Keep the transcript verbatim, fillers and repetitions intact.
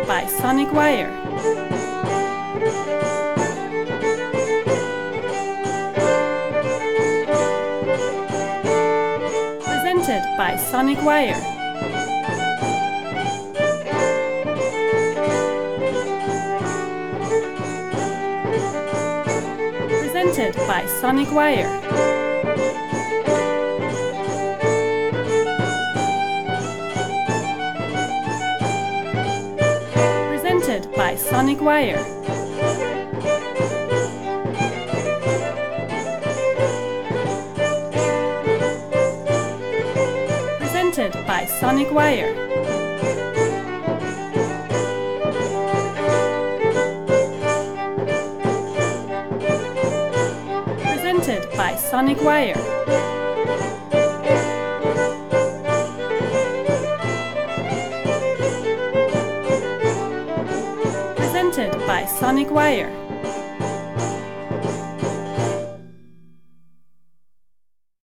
by Sonic Wire. Presented by Sonic Wire. Presented by Sonic Wire. Presented by Sonic Wire. Presented by Sonic Wire. Presented by Sonic Wire. Presented by Sonic Wire.